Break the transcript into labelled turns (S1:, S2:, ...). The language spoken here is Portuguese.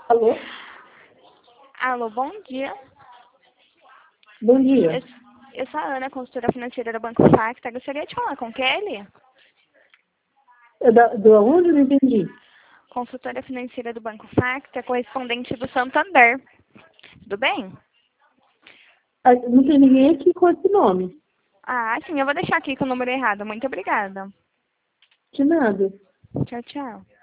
S1: Alô?
S2: Alô, bom dia.
S1: Bom dia.
S2: Eu sou a Ana, consultora financeira do Banco Facta. Gostaria de falar com o Kelly?
S1: Do aonde? Não entendi.
S2: Consultora financeira do Banco Facta, correspondente do Santander. Tudo bem?
S1: Ah, não tem ninguém aqui com esse nome.
S2: Ah, sim, eu vou deixar aqui com o número errado. Muito obrigada.
S1: De nada.
S2: Tchau, tchau.